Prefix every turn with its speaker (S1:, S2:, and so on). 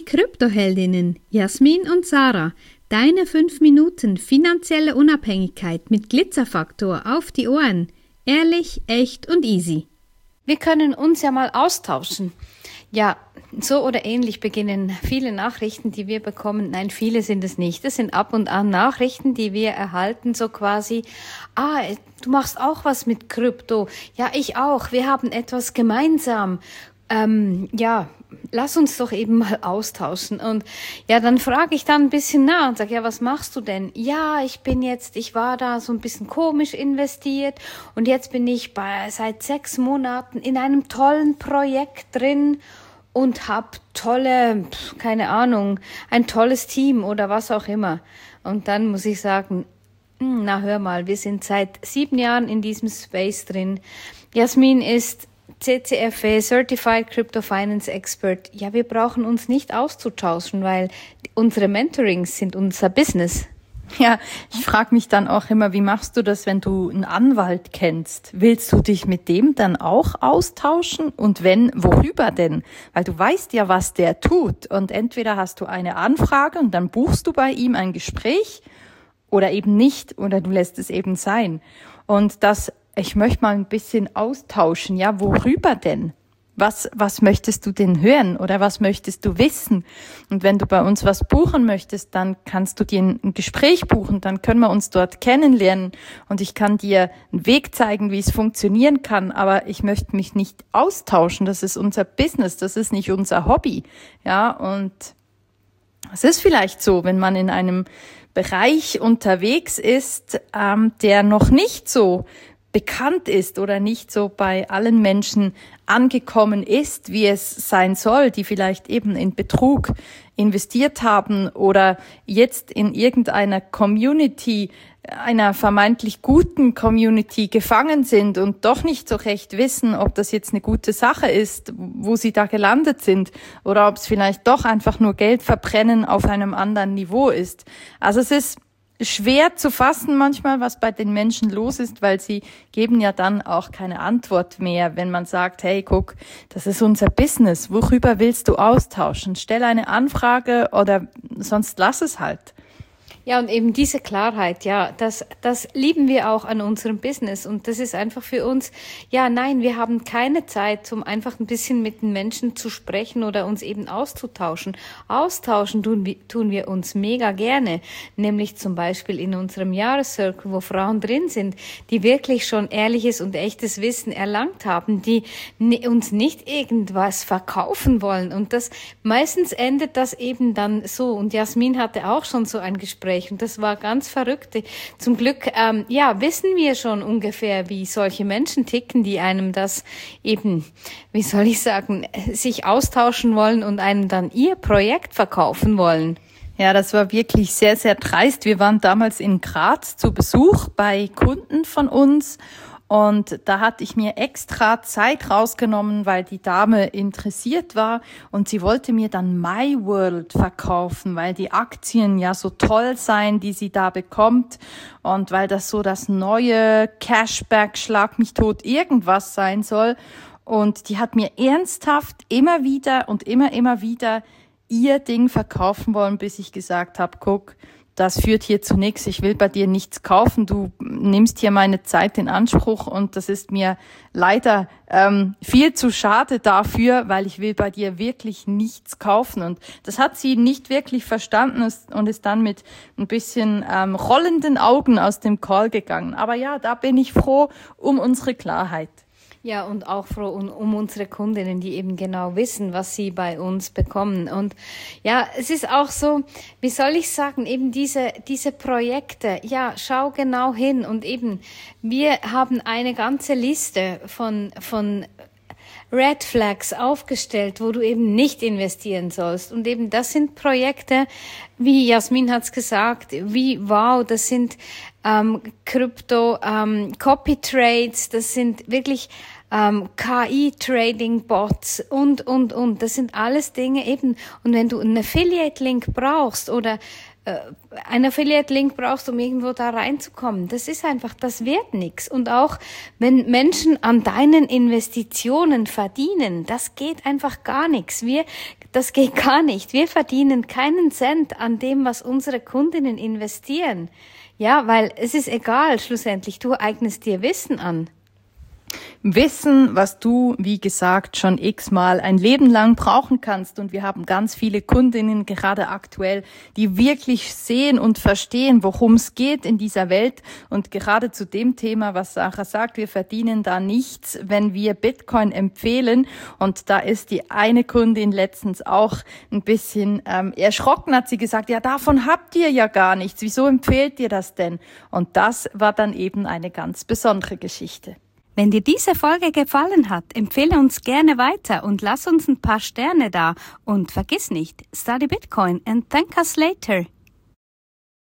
S1: Kryptoheldinnen Jasmin und Sarah. Deine 5 Minuten finanzielle Unabhängigkeit mit Glitzerfaktor auf die Ohren. Ehrlich, echt und easy.
S2: Wir können uns ja mal austauschen. Ja, so oder ähnlich beginnen viele Nachrichten, die wir bekommen. Nein, viele sind es nicht. Es sind ab und an Nachrichten, die wir erhalten, so quasi, du machst auch was mit Krypto. Ja, ich auch. Wir haben etwas gemeinsam. Lass uns doch eben mal austauschen. Und ja, dann frage ich dann ein bisschen nach und sage, ja, was machst du denn? Ja, ich war da so ein bisschen komisch investiert und jetzt bin ich seit 6 Monaten in einem tollen Projekt drin und habe ein tolles Team oder was auch immer. Und dann muss ich sagen, na hör mal, wir sind seit 7 Jahren in diesem Space drin. Jasmin ist CCFA, Certified Crypto Finance Expert. Ja, wir brauchen uns nicht auszutauschen, weil unsere Mentorings sind unser Business.
S3: Ja, ich frage mich dann auch immer, wie machst du das, wenn du einen Anwalt kennst? Willst du dich mit dem dann auch austauschen? Und wenn, worüber denn? Weil du weißt ja, was der tut. Und entweder hast du eine Anfrage und dann buchst du bei ihm ein Gespräch oder eben nicht oder du lässt es eben sein. Und ich möchte mal ein bisschen austauschen. Ja, worüber denn? Was möchtest du denn hören oder was möchtest du wissen? Und wenn du bei uns was buchen möchtest, dann kannst du dir ein Gespräch buchen, dann können wir uns dort kennenlernen und ich kann dir einen Weg zeigen, wie es funktionieren kann, aber ich möchte mich nicht austauschen. Das ist unser Business, das ist nicht unser Hobby. Ja, und es ist vielleicht so, wenn man in einem Bereich unterwegs ist, der noch nicht so bekannt ist oder nicht so bei allen Menschen angekommen ist, wie es sein soll, die vielleicht eben in Betrug investiert haben oder jetzt in irgendeiner Community, einer vermeintlich guten Community gefangen sind und doch nicht so recht wissen, ob das jetzt eine gute Sache ist, wo sie da gelandet sind oder ob es vielleicht doch einfach nur Geld verbrennen auf einem anderen Niveau ist. Also es ist schwer zu fassen manchmal, was bei den Menschen los ist, weil sie geben ja dann auch keine Antwort mehr, wenn man sagt, hey, guck, das ist unser Business, worüber willst du austauschen? Stell eine Anfrage oder sonst lass es halt.
S2: Ja, und eben diese Klarheit, ja, das lieben wir auch an unserem Business und das ist einfach für uns, ja, nein, wir haben keine Zeit, um einfach ein bisschen mit den Menschen zu sprechen oder uns eben auszutauschen. Austauschen tun wir uns mega gerne, nämlich zum Beispiel in unserem Jahrescircle, wo Frauen drin sind, die wirklich schon ehrliches und echtes Wissen erlangt haben, die uns nicht irgendwas verkaufen wollen und das meistens endet das eben dann so und Jasmin hatte auch schon so ein Gespräch. Und das war ganz verrückt. Zum Glück, wissen wir schon ungefähr, wie solche Menschen ticken, die einem das eben, wie soll ich sagen, sich austauschen wollen und einem dann ihr Projekt verkaufen wollen.
S3: Ja, das war wirklich sehr, sehr dreist. Wir waren damals in Graz zu Besuch bei Kunden von uns. Und da hatte ich mir extra Zeit rausgenommen, weil die Dame interessiert war und sie wollte mir dann MyWorld verkaufen, weil die Aktien ja so toll seien, die sie da bekommt und weil das so das neue Cashback, Schlag mich tot, irgendwas sein soll. Und die hat mir ernsthaft immer wieder ihr Ding verkaufen wollen, bis ich gesagt habe, guck, das führt hier zu nichts, ich will bei dir nichts kaufen, du nimmst hier meine Zeit in Anspruch und das ist mir leider viel zu schade dafür, weil ich will bei dir wirklich nichts kaufen. Und das hat sie nicht wirklich verstanden und ist dann mit ein bisschen rollenden Augen aus dem Call gegangen. Aber ja, da bin ich froh um unsere Klarheit.
S2: Ja, und auch froh um unsere Kundinnen, die eben genau wissen, was sie bei uns bekommen. Und ja, es ist auch so, wie soll ich sagen, eben diese Projekte, ja, schau genau hin. Und eben, wir haben eine ganze Liste von Red Flags aufgestellt, wo du eben nicht investieren sollst. Und eben das sind Projekte, wie Jasmin hat's gesagt, das sind Krypto, Copy Trades, das sind wirklich KI-Trading-Bots und. Das sind alles Dinge eben. Und wenn du einen Affiliate-Link brauchst oder einen Affiliate-Link brauchst, um irgendwo da reinzukommen, das wird nichts. Und auch wenn Menschen an deinen Investitionen verdienen, das geht einfach gar nichts. das geht gar nicht. Wir verdienen keinen Cent an dem, was unsere Kundinnen investieren. Ja, weil es ist egal, schlussendlich, du eignest dir Wissen an.
S3: Wissen, was du, wie gesagt, schon x-mal ein Leben lang brauchen kannst. Und wir haben ganz viele Kundinnen, gerade aktuell, die wirklich sehen und verstehen, worum es geht in dieser Welt. Und gerade zu dem Thema, was Sarah sagt, wir verdienen da nichts, wenn wir Bitcoin empfehlen. Und da ist die eine Kundin letztens auch ein bisschen erschrocken, hat sie gesagt, ja, davon habt ihr ja gar nichts. Wieso empfehlt ihr das denn? Und das war dann eben eine ganz besondere Geschichte.
S1: Wenn dir diese Folge gefallen hat, empfehle uns gerne weiter und lass uns ein paar Sterne da. Und vergiss nicht, study Bitcoin and thank us later.